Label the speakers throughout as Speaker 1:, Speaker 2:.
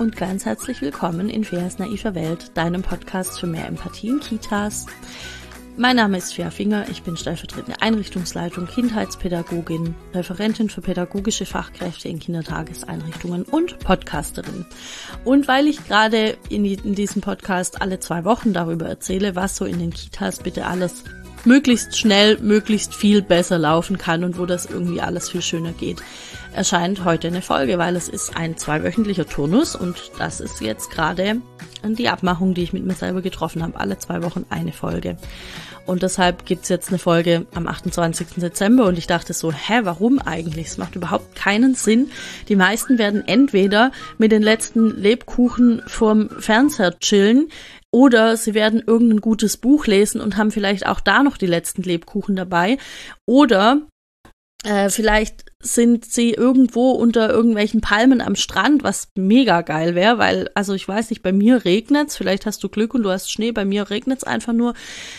Speaker 1: und ganz herzlich willkommen in Feas naiver Welt, deinem Podcast für mehr Empathie in Kitas. Mein Name ist Fea Finger, ich bin stellvertretende Einrichtungsleitung, Kindheitspädagogin, Referentin für pädagogische Fachkräfte in Kindertageseinrichtungen und Podcasterin. Und weil ich gerade in diesem Podcast alle 2 Wochen darüber erzähle, was so in den Kitas bitte alles möglichst schnell, möglichst viel besser laufen kann und wo das irgendwie alles viel schöner geht, erscheint heute eine Folge, weil es ist ein 2-wöchentlicher Turnus und das ist jetzt gerade die Abmachung, die ich mit mir selber getroffen habe, alle 2 Wochen eine Folge. Und deshalb gibt's jetzt eine Folge am 28. Dezember und ich dachte so, warum eigentlich? Es macht überhaupt keinen Sinn. Die meisten werden entweder mit den letzten Lebkuchen vorm Fernseher chillen oder sie werden irgendein gutes Buch lesen und haben vielleicht auch da noch die letzten Lebkuchen dabei. Oder vielleicht sind sie irgendwo unter irgendwelchen Palmen am Strand, was mega geil wäre, weil, also ich weiß nicht, bei mir regnet's, vielleicht hast du Glück und du hast Schnee, bei mir regnet's einfach nur.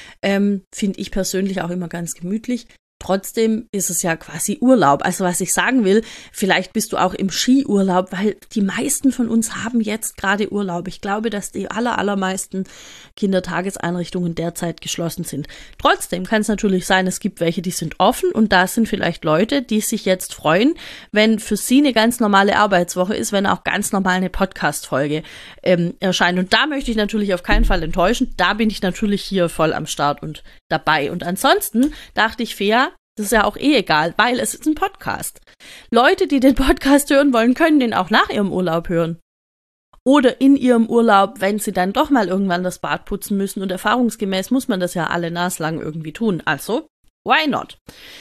Speaker 1: Finde ich persönlich auch immer ganz gemütlich. Trotzdem ist es ja quasi Urlaub. Also was ich sagen will, vielleicht bist du auch im Skiurlaub, weil die meisten von uns haben jetzt gerade Urlaub. Ich glaube, dass die allermeisten Kindertageseinrichtungen derzeit geschlossen sind. Trotzdem kann es natürlich sein, es gibt welche, die sind offen und da sind vielleicht Leute, die sich jetzt freuen, wenn für sie eine ganz normale Arbeitswoche ist, wenn auch ganz normal eine Podcast-Folge erscheint. Und da möchte ich natürlich auf keinen Fall enttäuschen. Da bin ich natürlich hier voll am Start und dabei. Und ansonsten dachte ich, Fea, das ist ja auch egal, weil es ist ein Podcast. Leute, die den Podcast hören wollen, können den auch nach ihrem Urlaub hören. Oder in ihrem Urlaub, wenn sie dann doch mal irgendwann das Bad putzen müssen. Und erfahrungsgemäß muss man das ja alle naslang irgendwie tun. Also, why not?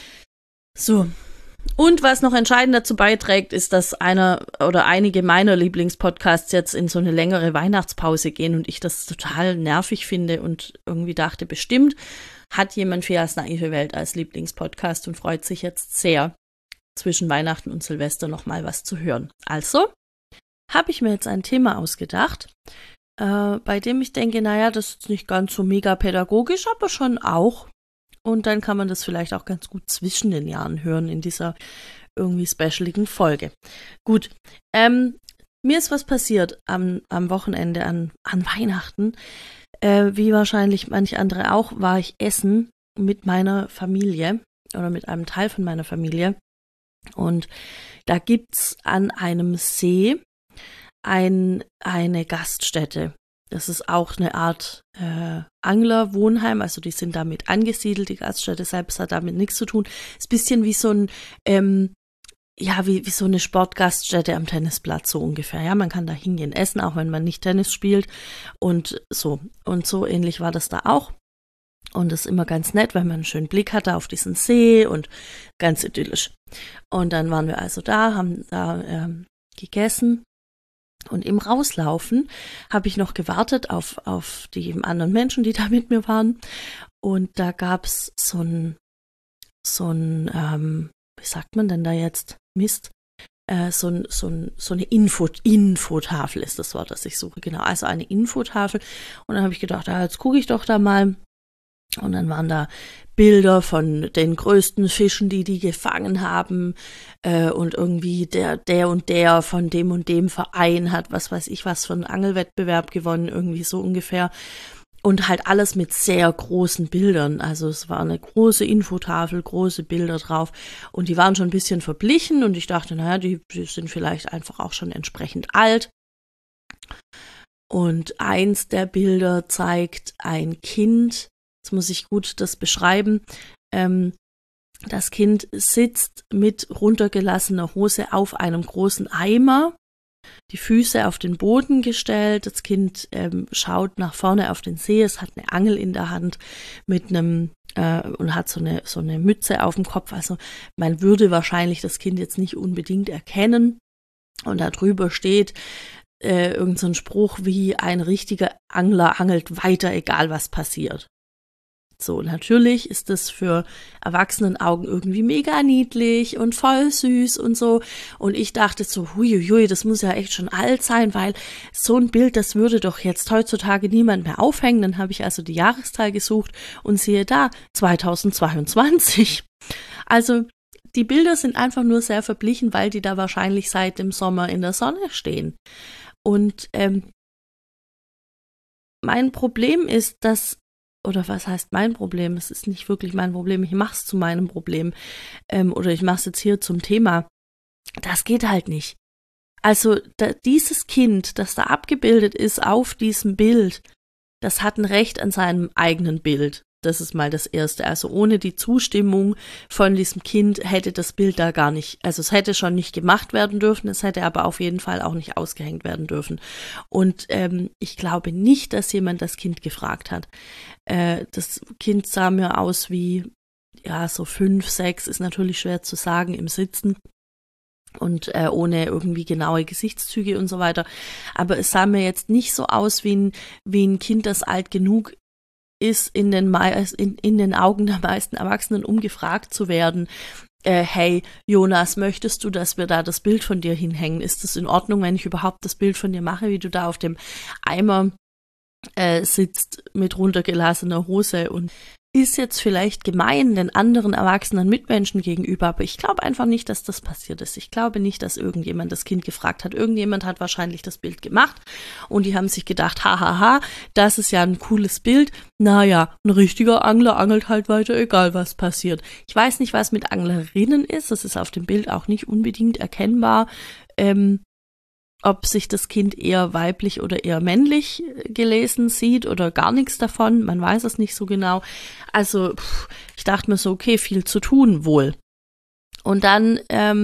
Speaker 1: So. Und was noch entscheidend dazu beiträgt, ist, dass einer oder einige meiner Lieblingspodcasts jetzt in so eine längere Weihnachtspause gehen und ich das total nervig finde und irgendwie dachte, bestimmt hat jemand Feas naive Welt als Lieblingspodcast und freut sich jetzt sehr, zwischen Weihnachten und Silvester nochmal was zu hören. Also habe ich mir jetzt ein Thema ausgedacht, bei dem ich denke, naja, das ist nicht ganz so mega pädagogisch, aber schon auch. Und dann kann man das vielleicht auch ganz gut zwischen den Jahren hören in dieser irgendwie specialigen Folge. Gut, mir ist was passiert am Wochenende an Weihnachten. Wie wahrscheinlich manche andere auch, war ich essen mit meiner Familie oder mit einem Teil von meiner Familie. Und da gibt's an einem See eine Gaststätte. Das ist auch eine Art Anglerwohnheim, also die sind damit angesiedelt, die Gaststätte selbst hat damit nichts zu tun. Ist ein bisschen wie so ein, wie so eine Sportgaststätte am Tennisplatz, so ungefähr. Ja, man kann da hingehen essen, auch wenn man nicht Tennis spielt und so. Und so ähnlich war das da auch. Und das ist immer ganz nett, weil man einen schönen Blick hatte auf diesen See und ganz idyllisch. Und dann waren wir also da, haben da gegessen. Und im Rauslaufen habe ich noch gewartet auf die anderen Menschen, die da mit mir waren. Und da gab's so ein wie sagt man denn da jetzt? Mist. So eine Infotafel ist das Wort, das ich suche. Genau, also eine Infotafel. Und dann habe ich gedacht, jetzt gucke ich doch da mal. Und dann waren da Bilder von den größten Fischen, die gefangen haben, und irgendwie der und der von dem und dem Verein hat, was weiß ich was, für einen Angelwettbewerb gewonnen, irgendwie so ungefähr. Und halt alles mit sehr großen Bildern. Also es war eine große Infotafel, große Bilder drauf. Und die waren schon ein bisschen verblichen und ich dachte, naja, die sind vielleicht einfach auch schon entsprechend alt. Und eins der Bilder zeigt ein Kind. Jetzt muss ich gut das beschreiben. Das Kind sitzt mit runtergelassener Hose auf einem großen Eimer, die Füße auf den Boden gestellt. Das Kind schaut nach vorne auf den See. Es hat eine Angel in der Hand mit einem und hat so eine Mütze auf dem Kopf. Also man würde wahrscheinlich das Kind jetzt nicht unbedingt erkennen. Und da drüber steht irgend so ein Spruch wie: Ein richtiger Angler angelt weiter, egal was passiert. So, natürlich ist das für Erwachsenenaugen irgendwie mega niedlich und voll süß und so. Und ich dachte so, huiuiui, das muss ja echt schon alt sein, weil so ein Bild, das würde doch jetzt heutzutage niemand mehr aufhängen. Dann habe ich also die Jahreszahl gesucht und siehe da, 2022. Also die Bilder sind einfach nur sehr verblichen, weil die da wahrscheinlich seit dem Sommer in der Sonne stehen. Und mein Problem ist, oder was heißt mein Problem? Es ist nicht wirklich mein Problem, ich mache es zu meinem Problem. Oder ich mache es jetzt hier zum Thema. Das geht halt nicht. Also dieses Kind, das da abgebildet ist auf diesem Bild, das hat ein Recht an seinem eigenen Bild. Das ist mal das Erste. Also ohne die Zustimmung von diesem Kind hätte das Bild da gar nicht, also es hätte schon nicht gemacht werden dürfen, es hätte aber auf jeden Fall auch nicht ausgehängt werden dürfen. Und ich glaube nicht, dass jemand das Kind gefragt hat. Das Kind sah mir aus wie, ja, so 5, 6, ist natürlich schwer zu sagen im Sitzen. Und ohne irgendwie genaue Gesichtszüge und so weiter. Aber es sah mir jetzt nicht so aus wie ein Kind, das alt genug ist, in den Augen der meisten Erwachsenen, um gefragt zu werden, hey, Jonas, möchtest du, dass wir da das Bild von dir hinhängen? Ist es in Ordnung, wenn ich überhaupt das Bild von dir mache, wie du da auf dem Eimer sitzt mit runtergelassener Hose? Und ist jetzt vielleicht gemein den anderen erwachsenen Mitmenschen gegenüber, aber ich glaube einfach nicht, dass das passiert ist. Ich glaube nicht, dass irgendjemand das Kind gefragt hat. Irgendjemand hat wahrscheinlich das Bild gemacht und die haben sich gedacht, hahaha, das ist ja ein cooles Bild. Naja, ein richtiger Angler angelt halt weiter, egal was passiert. Ich weiß nicht, was mit Anglerinnen ist. Das ist auf dem Bild auch nicht unbedingt erkennbar. Ob sich das Kind eher weiblich oder eher männlich gelesen sieht oder gar nichts davon, man weiß es nicht so genau. Also ich dachte mir so, okay, viel zu tun wohl. Und dann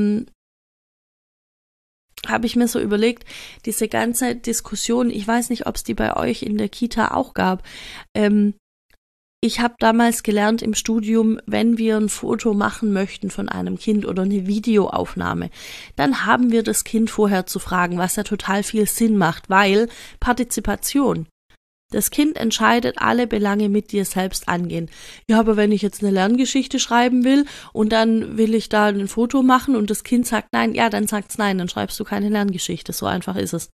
Speaker 1: habe ich mir so überlegt, diese ganze Diskussion, ich weiß nicht, ob es die bei euch in der Kita auch gab. Ich habe damals gelernt im Studium, wenn wir ein Foto machen möchten von einem Kind oder eine Videoaufnahme, dann haben wir das Kind vorher zu fragen, was ja total viel Sinn macht, weil Partizipation. Das Kind entscheidet alle Belange mit dir selbst angehen. Ja, aber wenn ich jetzt eine Lerngeschichte schreiben will und dann will ich da ein Foto machen und das Kind sagt nein, ja, dann sagt's nein, dann schreibst du keine Lerngeschichte. So einfach ist es.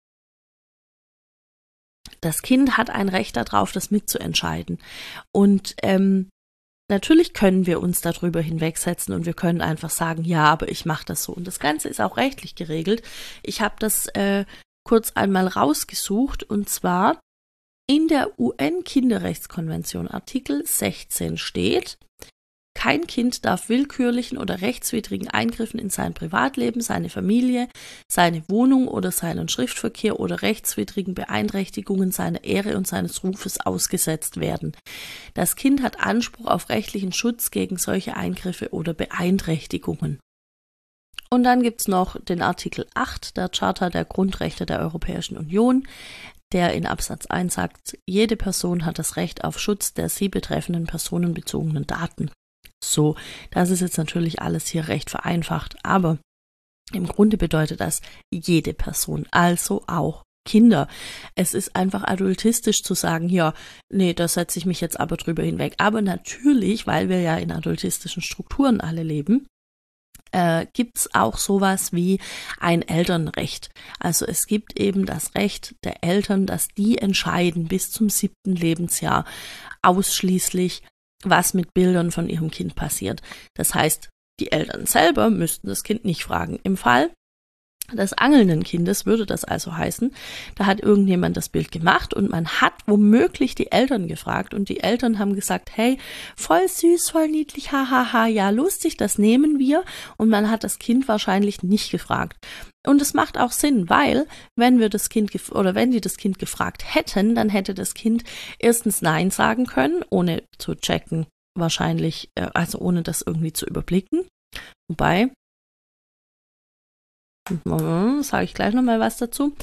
Speaker 1: Das Kind hat ein Recht darauf, das mitzuentscheiden. Und natürlich können wir uns darüber hinwegsetzen und wir können einfach sagen, ja, aber ich mache das so. Und das Ganze ist auch rechtlich geregelt. Ich habe das kurz einmal rausgesucht und zwar in der UN-Kinderrechtskonvention Artikel 16 steht: Kein Kind darf willkürlichen oder rechtswidrigen Eingriffen in sein Privatleben, seine Familie, seine Wohnung oder seinen Schriftverkehr oder rechtswidrigen Beeinträchtigungen seiner Ehre und seines Rufes ausgesetzt werden. Das Kind hat Anspruch auf rechtlichen Schutz gegen solche Eingriffe oder Beeinträchtigungen. Und dann gibt's noch den Artikel 8 der Charta der Grundrechte der Europäischen Union, der in Absatz 1 sagt, jede Person hat das Recht auf Schutz der sie betreffenden personenbezogenen Daten. So, das ist jetzt natürlich alles hier recht vereinfacht, aber im Grunde bedeutet das jede Person, also auch Kinder. Es ist einfach adultistisch zu sagen, ja, nee, da setze ich mich jetzt aber drüber hinweg. Aber natürlich, weil wir ja in adultistischen Strukturen alle leben, gibt's auch sowas wie ein Elternrecht. Also es gibt eben das Recht der Eltern, dass die entscheiden bis zum 7. Lebensjahr ausschließlich, was mit Bildern von ihrem Kind passiert. Das heißt, die Eltern selber müssten das Kind nicht fragen. Im Fall des angelnden Kindes würde das also heißen, da hat irgendjemand das Bild gemacht und man hat womöglich die Eltern gefragt und die Eltern haben gesagt, hey, voll süß, voll niedlich, hahaha, ja, lustig, das nehmen wir, und man hat das Kind wahrscheinlich nicht gefragt. Und es macht auch Sinn, weil wenn die das Kind gefragt hätten, dann hätte das Kind erstens Nein sagen können, ohne zu checken, wahrscheinlich, also ohne das irgendwie zu überblicken. Wobei, sage ich gleich nochmal was dazu.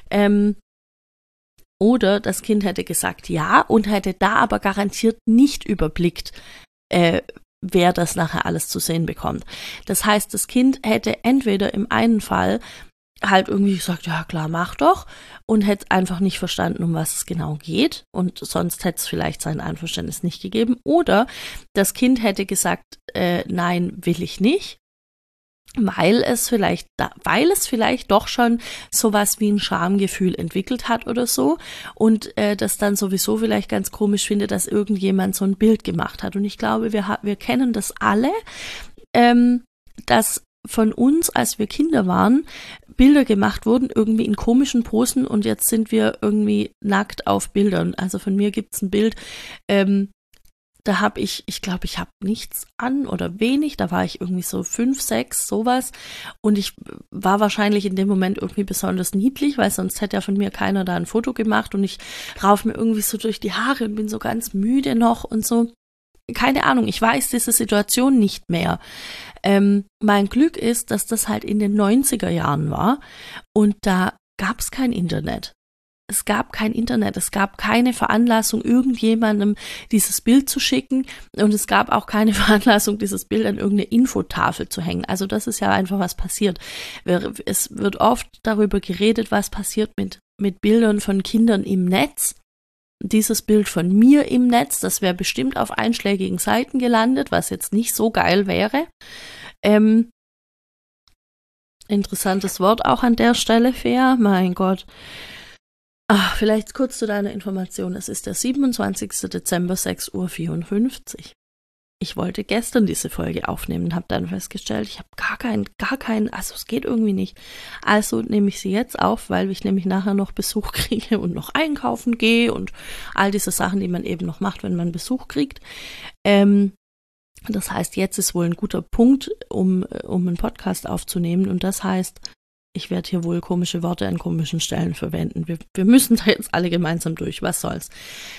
Speaker 1: Oder das Kind hätte gesagt ja und hätte da aber garantiert nicht überblickt, wer das nachher alles zu sehen bekommt. Das heißt, das Kind hätte entweder im einen Fall halt irgendwie gesagt, ja klar, mach doch, und hätte einfach nicht verstanden, um was es genau geht, und sonst hätte es vielleicht sein Einverständnis nicht gegeben. Oder das Kind hätte gesagt, nein, will ich nicht, weil es vielleicht doch schon sowas wie ein Schamgefühl entwickelt hat oder so und das dann sowieso vielleicht ganz komisch findet, dass irgendjemand so ein Bild gemacht hat. Und ich glaube, wir kennen das alle, dass von uns, als wir Kinder waren, Bilder gemacht wurden, irgendwie in komischen Posen und jetzt sind wir irgendwie nackt auf Bildern. Also von mir gibt's ein Bild, da habe ich glaube, ich habe nichts an oder wenig, da war ich irgendwie so 5, 6, sowas und ich war wahrscheinlich in dem Moment irgendwie besonders niedlich, weil sonst hätte ja von mir keiner da ein Foto gemacht und ich rauf mir irgendwie so durch die Haare und bin so ganz müde noch und so. Keine Ahnung, ich weiß diese Situation nicht mehr. Mein Glück ist, dass das halt in den 90er Jahren war und da gab es kein Internet. Es gab kein Internet, es gab keine Veranlassung, irgendjemandem dieses Bild zu schicken und es gab auch keine Veranlassung, dieses Bild an irgendeine Infotafel zu hängen. Also das ist ja einfach, was passiert. Es wird oft darüber geredet, was passiert mit Bildern von Kindern im Netz. Dieses Bild von mir im Netz, das wäre bestimmt auf einschlägigen Seiten gelandet, was jetzt nicht so geil wäre. Interessantes Wort auch an der Stelle, fair, mein Gott. Vielleicht kurz zu deiner Information. Es ist der 27. Dezember, 6:54 Uhr. Ich wollte gestern diese Folge aufnehmen, habe dann festgestellt, ich habe gar keinen, also es geht irgendwie nicht. Also nehme ich sie jetzt auf, weil ich nämlich nachher noch Besuch kriege und noch einkaufen gehe und all diese Sachen, die man eben noch macht, wenn man Besuch kriegt. Das heißt, jetzt ist wohl ein guter Punkt, um einen Podcast aufzunehmen und das heißt, ich werde hier wohl komische Worte an komischen Stellen verwenden. Wir müssen da jetzt alle gemeinsam durch, was soll's.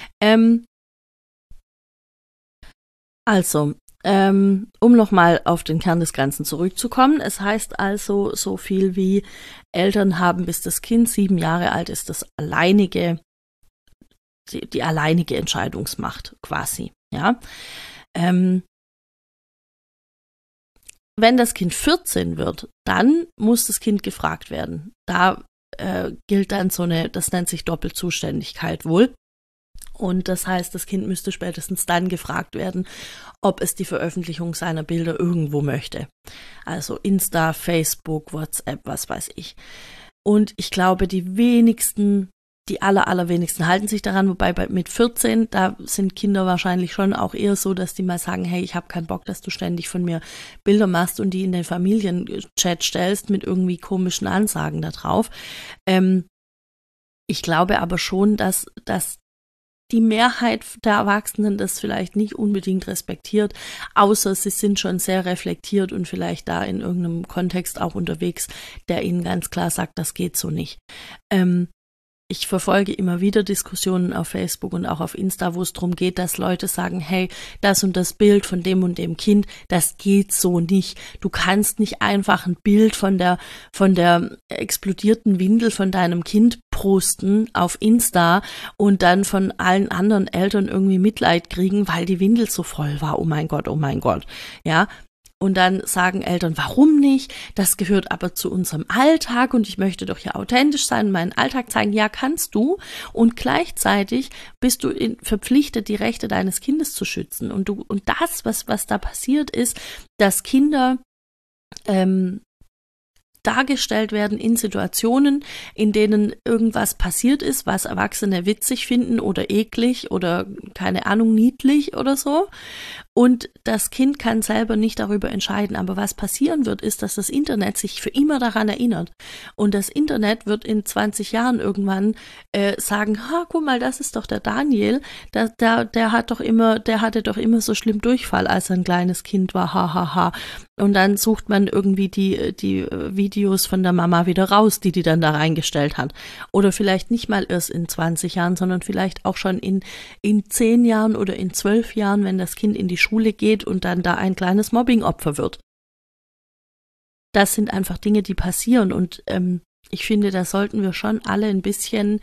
Speaker 1: Um nochmal auf den Kern des Ganzen zurückzukommen, es heißt also so viel wie Eltern haben, bis das Kind 7 Jahre alt ist, die alleinige Entscheidungsmacht quasi, ja. Wenn das Kind 14 wird, dann muss das Kind gefragt werden. Da gilt dann das nennt sich Doppelzuständigkeit wohl. Und das heißt, das Kind müsste spätestens dann gefragt werden, ob es die Veröffentlichung seiner Bilder irgendwo möchte. Also Insta, Facebook, WhatsApp, was weiß ich. Und ich glaube, die allerwenigsten halten sich daran, wobei mit 14, da sind Kinder wahrscheinlich schon auch eher so, dass die mal sagen, hey, ich habe keinen Bock, dass du ständig von mir Bilder machst und die in den Familienchat stellst mit irgendwie komischen Ansagen da drauf. Ich glaube aber schon, dass die Mehrheit der Erwachsenen das vielleicht nicht unbedingt respektiert, außer sie sind schon sehr reflektiert und vielleicht da in irgendeinem Kontext auch unterwegs, der ihnen ganz klar sagt, das geht so nicht. Ich verfolge immer wieder Diskussionen auf Facebook und auch auf Insta, wo es darum geht, dass Leute sagen, hey, das und das Bild von dem und dem Kind, das geht so nicht. Du kannst nicht einfach ein Bild von der explodierten Windel von deinem Kind posten auf Insta und dann von allen anderen Eltern irgendwie Mitleid kriegen, weil die Windel so voll war. Oh mein Gott, ja. Und dann sagen Eltern, warum nicht? Das gehört aber zu unserem Alltag und ich möchte doch ja authentisch sein und meinen Alltag zeigen. Ja, kannst du. Und gleichzeitig bist du verpflichtet, die Rechte deines Kindes zu schützen. Und das, was da passiert ist, dass Kinder dargestellt werden in Situationen, in denen irgendwas passiert ist, was Erwachsene witzig finden oder eklig oder keine Ahnung, niedlich oder so. Und das Kind kann selber nicht darüber entscheiden. Aber was passieren wird, ist, dass das Internet sich für immer daran erinnert. Und das Internet wird in 20 Jahren irgendwann sagen, guck mal, das ist doch der Daniel, der hatte doch immer so schlimm Durchfall, als er ein kleines Kind war, hahaha. Und dann sucht man irgendwie die Videos von der Mama wieder raus, die dann da reingestellt hat. Oder vielleicht nicht mal erst in 20 Jahren, sondern vielleicht auch schon in 10 Jahren oder in 12 Jahren, wenn das Kind in die Schule geht und dann da ein kleines Mobbingopfer wird. Das sind einfach Dinge, die passieren und ich finde, da sollten wir schon alle ein bisschen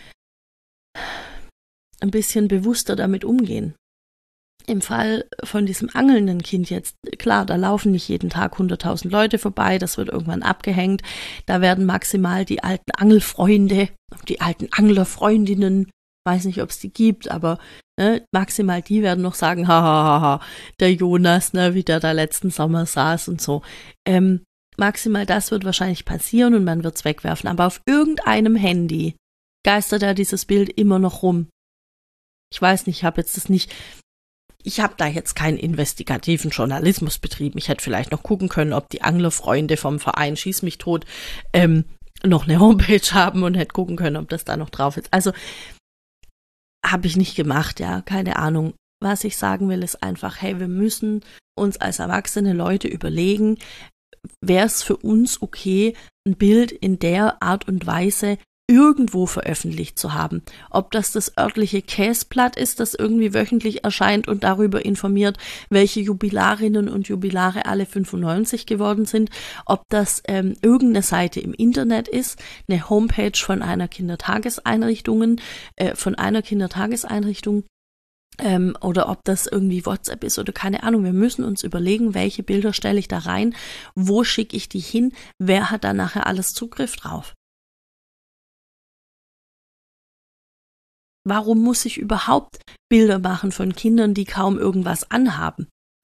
Speaker 1: bewusster damit umgehen. Im Fall von diesem angelnden Kind jetzt, klar, da laufen nicht jeden Tag 100.000 Leute vorbei, das wird irgendwann abgehängt, da werden maximal die alten Angelfreunde, die alten Anglerfreundinnen, weiß nicht, ob es die gibt, aber maximal die werden noch sagen, der Jonas, wie der da letzten Sommer saß und so. Maximal das wird wahrscheinlich passieren und man wird es wegwerfen, aber auf irgendeinem Handy geistert ja dieses Bild immer noch rum. Ich weiß nicht, ich habe jetzt das nicht Ich habe da jetzt keinen investigativen Journalismus betrieben. Ich hätte vielleicht noch gucken können, ob die Anglerfreunde vom Verein Schieß mich tot noch eine Homepage haben und hätte gucken können, ob das da noch drauf ist. Also habe ich nicht gemacht, ja, keine Ahnung. Was ich sagen will, ist einfach, hey, wir müssen uns als erwachsene Leute überlegen, wäre es für uns okay, ein Bild in der Art und Weise irgendwo veröffentlicht zu haben. Ob das örtliche Käsblatt ist, das irgendwie wöchentlich erscheint und darüber informiert, welche Jubilarinnen und Jubilare alle 95 geworden sind, ob das irgendeine Seite im Internet ist, eine Homepage von einer Kindertageseinrichtung, oder ob das irgendwie WhatsApp ist oder keine Ahnung. Wir müssen uns überlegen, welche Bilder stelle ich da rein, wo schicke ich die hin, wer hat da nachher alles Zugriff drauf. Warum muss ich überhaupt Bilder machen von Kindern, die kaum irgendwas anhaben?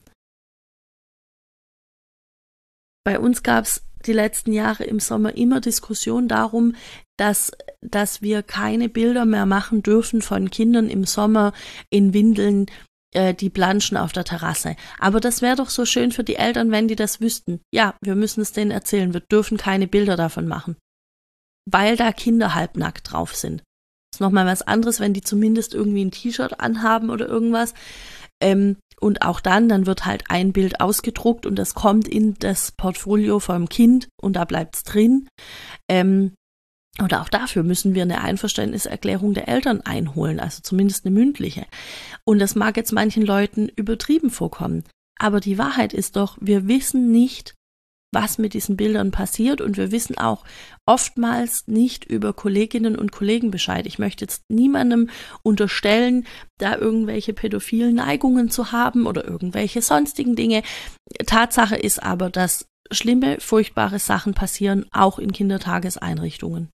Speaker 1: Bei uns gab es die letzten Jahre im Sommer immer Diskussion darum, dass wir keine Bilder mehr machen dürfen von Kindern im Sommer in Windeln, die planschen auf der Terrasse. Aber das wäre doch so schön für die Eltern, wenn die das wüssten. Ja, wir müssen es denen erzählen, wir dürfen keine Bilder davon machen, weil da Kinder halbnackt drauf sind. Ist nochmal was anderes, wenn die zumindest irgendwie ein T-Shirt anhaben oder irgendwas. Und auch dann wird halt ein Bild ausgedruckt und das kommt in das Portfolio vom Kind und da bleibt's drin. Oder auch dafür müssen wir eine Einverständniserklärung der Eltern einholen, also zumindest eine mündliche. Und das mag jetzt manchen Leuten übertrieben vorkommen. Aber die Wahrheit ist doch, wir wissen nicht, was mit diesen Bildern passiert und wir wissen auch oftmals nicht über Kolleginnen und Kollegen Bescheid. Ich möchte jetzt niemandem unterstellen, da irgendwelche pädophilen Neigungen zu haben oder irgendwelche sonstigen Dinge. Tatsache ist aber, dass schlimme, furchtbare Sachen passieren, auch in Kindertageseinrichtungen.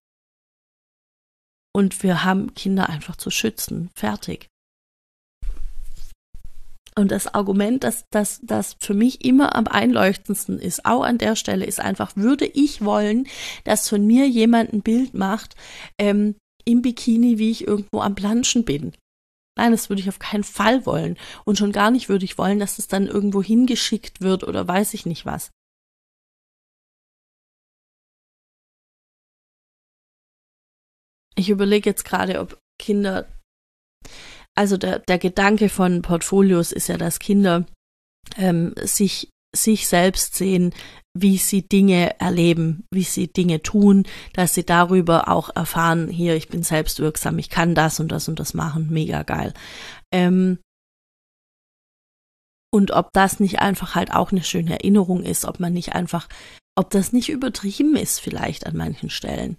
Speaker 1: Und wir haben Kinder einfach zu schützen. Fertig. Und das Argument, das für mich immer am einleuchtendsten ist, auch an der Stelle, ist einfach, würde ich wollen, dass von mir jemand ein Bild macht, im Bikini, wie ich irgendwo am Planschen bin. Nein, das würde ich auf keinen Fall wollen. Und schon gar nicht würde ich wollen, dass es dann irgendwo hingeschickt wird oder weiß ich nicht was. Ich überlege jetzt gerade, ob Kinder, also der Gedanke von Portfolios ist ja, dass Kinder sich selbst sehen, wie sie Dinge erleben, wie sie Dinge tun, dass sie darüber auch erfahren, hier, ich bin selbstwirksam, ich kann das und das machen, mega geil. Und ob das nicht einfach halt auch eine schöne Erinnerung ist, ob das nicht übertrieben ist vielleicht an manchen Stellen.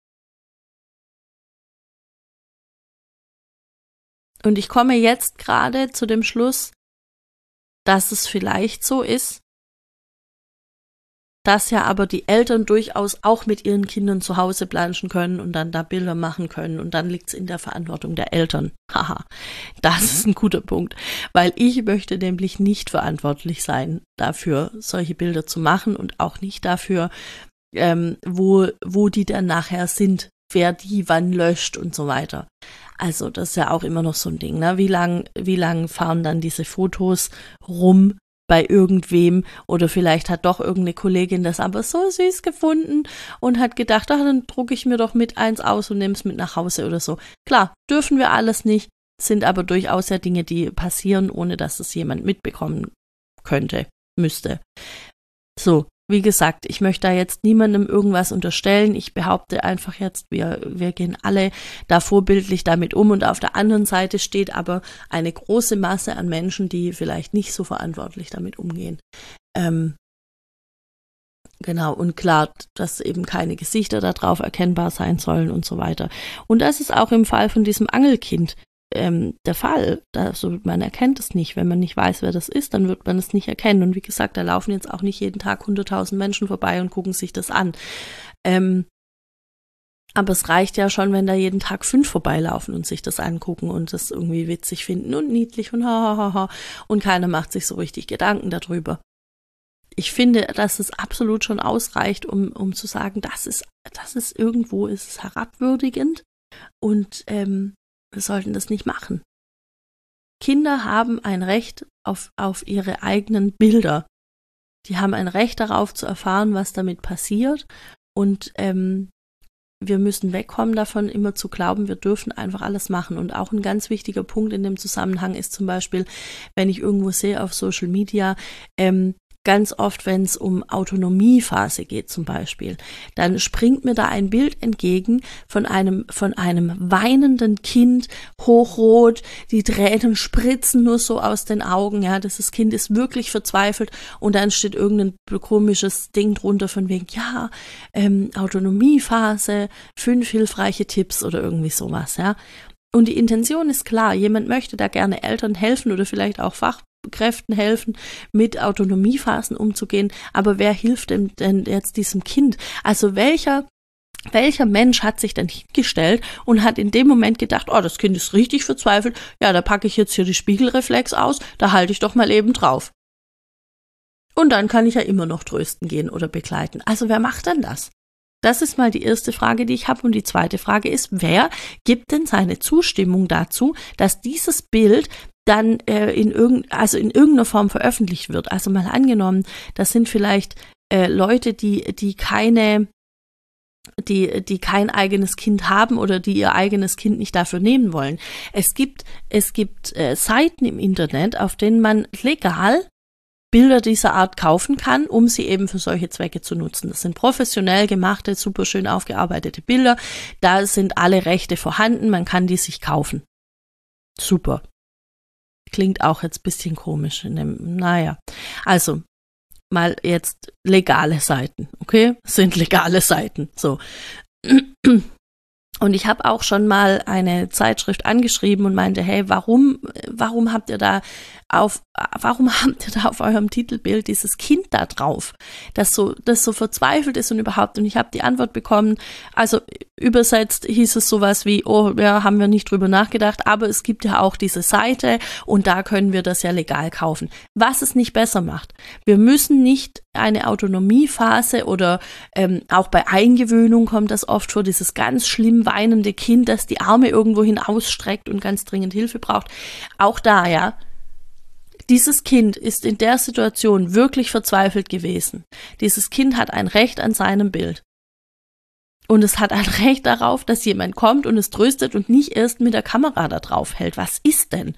Speaker 1: Und ich komme jetzt gerade zu dem Schluss, dass es vielleicht so ist, dass ja aber die Eltern durchaus auch mit ihren Kindern zu Hause planschen können und dann da Bilder machen können und dann liegt es in der Verantwortung der Eltern. Haha, das ist ein guter Punkt, weil ich möchte nämlich nicht verantwortlich sein dafür, solche Bilder zu machen und auch nicht dafür, wo die dann nachher sind, wer die wann löscht und so weiter. Also das ist ja auch immer noch so ein Ding, ne? Wie lang fahren dann diese Fotos rum bei irgendwem oder vielleicht hat doch irgendeine Kollegin das aber so süß gefunden und hat gedacht, ach, dann drucke ich mir doch mit eins aus und nehme es mit nach Hause oder so. Klar, dürfen wir alles nicht, sind aber durchaus ja Dinge, die passieren, ohne dass es jemand mitbekommen müsste. So. Wie gesagt, ich möchte da jetzt niemandem irgendwas unterstellen. Ich behaupte einfach jetzt, wir gehen alle da vorbildlich damit um und auf der anderen Seite steht aber eine große Masse an Menschen, die vielleicht nicht so verantwortlich damit umgehen. Genau, und klar, dass eben keine Gesichter da drauf erkennbar sein sollen und so weiter. Und das ist auch im Fall von diesem Angelkind der Fall. Also man erkennt es nicht. Wenn man nicht weiß, wer das ist, dann wird man es nicht erkennen. Und wie gesagt, da laufen jetzt auch nicht jeden Tag 100.000 Menschen vorbei und gucken sich das an. Aber es reicht ja schon, wenn da jeden Tag 5 vorbeilaufen und sich das angucken und das irgendwie witzig finden und niedlich und hahaha. Und keiner macht sich so richtig Gedanken darüber. Ich finde, dass es absolut schon ausreicht, um zu sagen, das ist irgendwo ist es herabwürdigend und wir sollten das nicht machen. Kinder haben ein Recht auf ihre eigenen Bilder. Die haben ein Recht darauf zu erfahren, was damit passiert. Und wir müssen wegkommen davon, immer zu glauben, wir dürfen einfach alles machen. Und auch ein ganz wichtiger Punkt in dem Zusammenhang ist zum Beispiel, wenn ich irgendwo sehe auf Social Media, ganz oft, wenn es um Autonomiephase geht zum Beispiel, dann springt mir da ein Bild entgegen von einem weinenden Kind, hochrot, die Tränen spritzen nur so aus den Augen, ja, das Kind ist wirklich verzweifelt und dann steht irgendein komisches Ding drunter von wegen, ja, Autonomiephase, 5 hilfreiche Tipps oder irgendwie sowas, ja. Und die Intention ist klar, jemand möchte da gerne Eltern helfen oder vielleicht auch Fachkräften helfen, mit Autonomiephasen umzugehen, aber wer hilft denn jetzt diesem Kind? Also welcher Mensch hat sich denn hingestellt und hat in dem Moment gedacht, oh, das Kind ist richtig verzweifelt, ja, da packe ich jetzt hier die Spiegelreflex aus, da halte ich doch mal eben drauf. Und dann kann ich ja immer noch trösten gehen oder begleiten. Also wer macht denn das? Das ist mal die erste Frage, die ich habe. Und die zweite Frage ist, wer gibt denn seine Zustimmung dazu, dass dieses Bild dann in irgendeiner Form veröffentlicht wird? Also mal angenommen, das sind vielleicht Leute, die kein eigenes Kind haben oder die ihr eigenes Kind nicht dafür nehmen wollen. Es gibt Seiten im Internet, auf denen man legal Bilder dieser Art kaufen kann, um sie eben für solche Zwecke zu nutzen. Das sind professionell gemachte, super schön aufgearbeitete Bilder. Da sind alle Rechte vorhanden, man kann die sich kaufen. Super. Klingt auch jetzt ein bisschen komisch. Naja, also mal jetzt legale Seiten, okay? Sind legale Seiten, so. Und ich habe auch schon mal eine Zeitschrift angeschrieben und meinte, hey, warum habt ihr da auf eurem Titelbild dieses Kind da drauf, das so verzweifelt ist und überhaupt? Und ich habe die Antwort bekommen, also übersetzt hieß es sowas wie, oh, ja, haben wir nicht drüber nachgedacht, aber es gibt ja auch diese Seite und da können wir das ja legal kaufen. Was es nicht besser macht. Wir müssen nicht eine Autonomiephase oder auch bei Eingewöhnung kommt das oft vor, dieses ganz schlimm weinende Kind, das die Arme irgendwohin ausstreckt und ganz dringend Hilfe braucht. Auch da, ja, dieses Kind ist in der Situation wirklich verzweifelt gewesen. Dieses Kind hat ein Recht an seinem Bild. Und es hat ein Recht darauf, dass jemand kommt und es tröstet und nicht erst mit der Kamera da drauf hält. Was ist denn?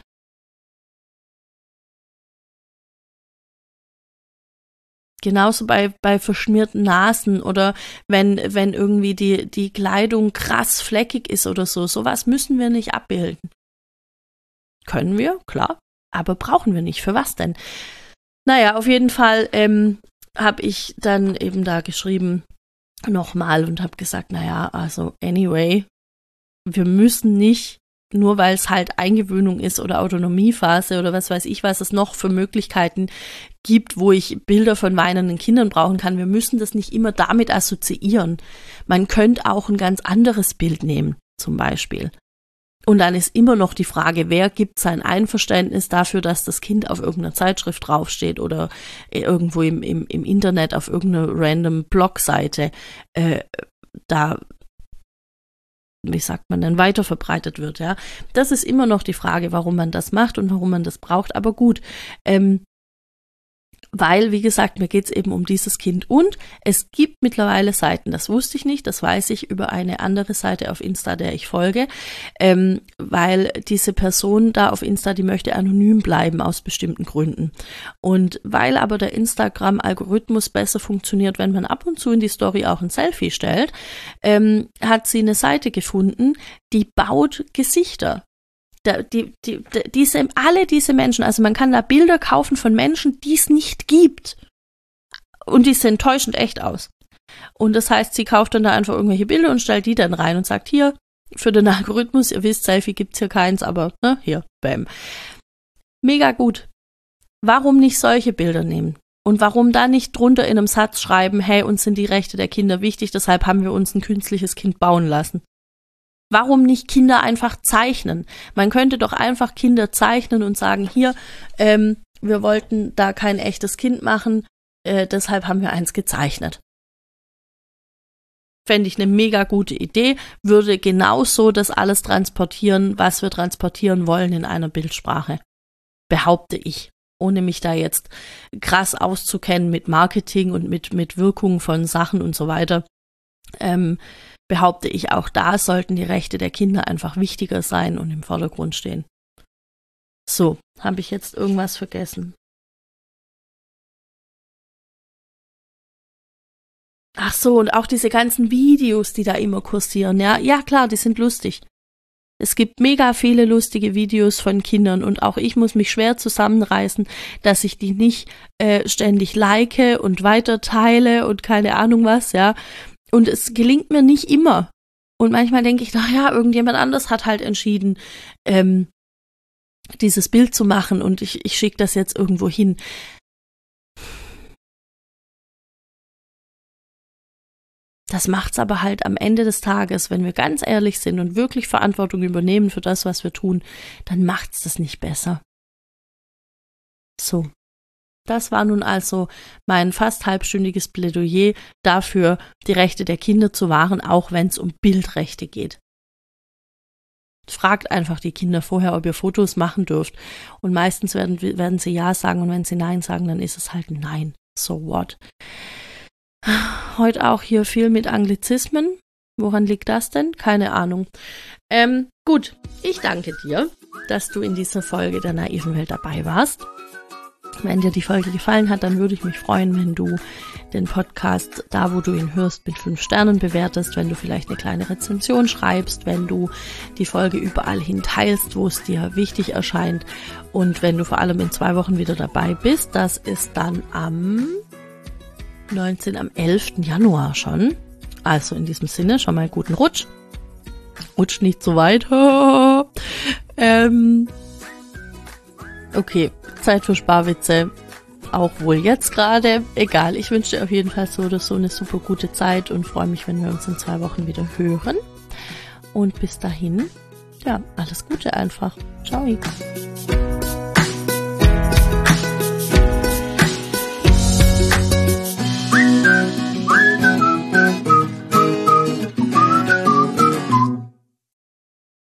Speaker 1: Genauso bei verschmierten Nasen oder wenn irgendwie die Kleidung krass fleckig ist oder so. Sowas müssen wir nicht abbilden. Können wir, klar, aber brauchen wir nicht. Für was denn? Naja, auf jeden Fall habe ich dann eben da geschrieben nochmal und habe gesagt, naja, also anyway, wir müssen nicht, nur weil es halt Eingewöhnung ist oder Autonomiephase oder was weiß ich, was es noch für Möglichkeiten gibt, wo ich Bilder von weinenden Kindern brauchen kann. Wir müssen das nicht immer damit assoziieren. Man könnte auch ein ganz anderes Bild nehmen, zum Beispiel. Und dann ist immer noch die Frage, wer gibt sein Einverständnis dafür, dass das Kind auf irgendeiner Zeitschrift draufsteht oder irgendwo im Internet auf irgendeiner random Blogseite da, wie sagt man denn, weiterverbreitet wird, ja. Das ist immer noch die Frage, warum man das macht und warum man das braucht, aber gut, weil, wie gesagt, mir geht es eben um dieses Kind und es gibt mittlerweile Seiten, das wusste ich nicht, das weiß ich über eine andere Seite auf Insta, der ich folge, weil diese Person da auf Insta, die möchte anonym bleiben aus bestimmten Gründen und weil aber der Instagram-Algorithmus besser funktioniert, wenn man ab und zu in die Story auch ein Selfie stellt, hat sie eine Seite gefunden, die baut Gesichter. Diese Menschen, also man kann da Bilder kaufen von Menschen, die es nicht gibt. Und die sehen täuschend echt aus. Und das heißt, sie kauft dann da einfach irgendwelche Bilder und stellt die dann rein und sagt, hier, für den Algorithmus, ihr wisst, Selfie gibt's hier keins, aber ne, hier, bam. Mega gut. Warum nicht solche Bilder nehmen? Und warum da nicht drunter in einem Satz schreiben, hey, uns sind die Rechte der Kinder wichtig, deshalb haben wir uns ein künstliches Kind bauen lassen? Warum nicht Kinder einfach zeichnen? Man könnte doch einfach Kinder zeichnen und sagen, hier, wir wollten da kein echtes Kind machen, deshalb haben wir eins gezeichnet. Fände ich eine mega gute Idee, würde genauso das alles transportieren, was wir transportieren wollen in einer Bildsprache. behaupte ich. Ohne mich da jetzt krass auszukennen mit Marketing und mit Wirkung von Sachen und so weiter, behaupte ich, auch da sollten die Rechte der Kinder einfach wichtiger sein und im Vordergrund stehen. So, habe ich jetzt irgendwas vergessen? Ach so, und auch diese ganzen Videos, die da immer kursieren, ja. Ja, klar, die sind lustig. Es gibt mega viele lustige Videos von Kindern und auch ich muss mich schwer zusammenreißen, dass ich die nicht ständig like und weiterteile und keine Ahnung was, ja. Und es gelingt mir nicht immer. Und manchmal denke ich, naja, irgendjemand anders hat halt entschieden, dieses Bild zu machen und ich schicke das jetzt irgendwo hin. Das macht's aber halt am Ende des Tages, wenn wir ganz ehrlich sind und wirklich Verantwortung übernehmen für das, was wir tun, dann macht's das nicht besser. So, das war nun also mein fast halbstündiges Plädoyer dafür, die Rechte der Kinder zu wahren, auch wenn es um Bildrechte geht. Fragt einfach die Kinder vorher, ob ihr Fotos machen dürft. Und meistens werden sie ja sagen und wenn sie nein sagen, dann ist es halt nein. So what? Heute auch hier viel mit Anglizismen. Woran liegt das denn? Keine Ahnung. Gut, ich danke dir, dass du in dieser Folge der naiven Welt dabei warst. Wenn dir die Folge gefallen hat, dann würde ich mich freuen, wenn du den Podcast, da wo du ihn hörst, mit 5 Sternen bewertest, wenn du vielleicht eine kleine Rezension schreibst, wenn du die Folge überall hin teilst, wo es dir wichtig erscheint und wenn du vor allem in 2 Wochen wieder dabei bist. Das ist dann am 11. Januar schon. Also in diesem Sinne schon mal guten Rutsch. Rutsch nicht so weit. Okay, Zeit für Sparwitze. Auch wohl jetzt gerade. Egal, ich wünsche dir auf jeden Fall so oder so eine super gute Zeit und freue mich, wenn wir uns in 2 Wochen wieder hören. Und bis dahin, ja, alles Gute einfach. Ciao.